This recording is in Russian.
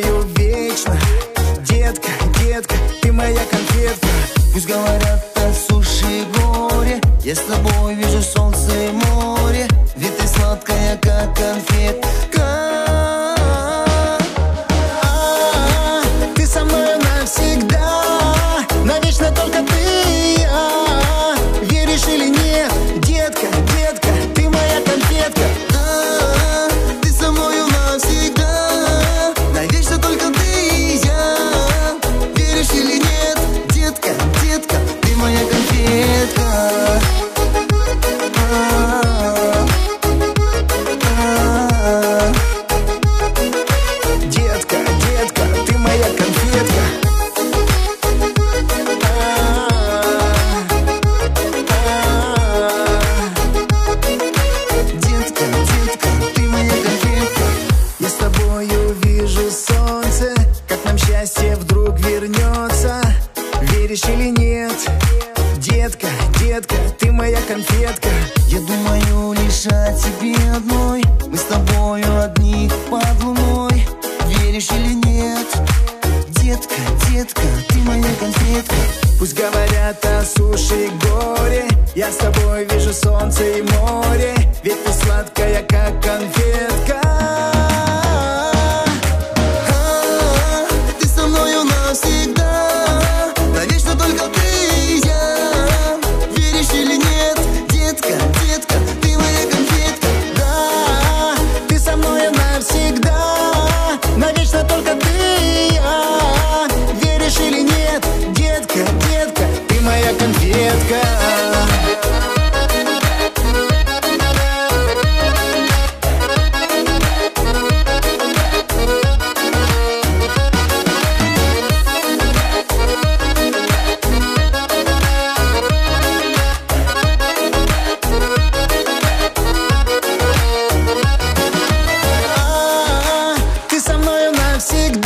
тобою вечно. Детка, детка, ты моя конфетка. Пусть говорят о суше и горе, я с тобой вижу солнце и море, ведь ты сладкая, как конфетка. Ты со мной навсегда, навечно только ты и я. Веришь или нет, детка, детка, ты моя конфетка. Ты со мною навсегда, навечно только ты и я. Веришь или нет, детка, детка, ты моя конфетка. Детка, детка, ты моя конфетка. Детка, детка, ты моя конфетка. Я с тобою вижу солнце, как нам счастье вдруг вернется. Веришь или нет, детка, детка, ты моя конфетка. Я думаю лишь о тебе одной, мы с тобою одни под луной. Веришь или нет, детка, детка, ты моя конфетка. Пусть говорят о суше и горе, я с тобой вижу солнце и море, ведь ты сладкая, как конфетка. Ты со мною навсегда, навечно только ты и я. Веришь или нет, детка, детка, ты моя конфетка. Да, ты со мной навсегда, навечно только ты и я. Веришь или нет, детка, детка, ты моя конфетка. Ты со мною навсегда.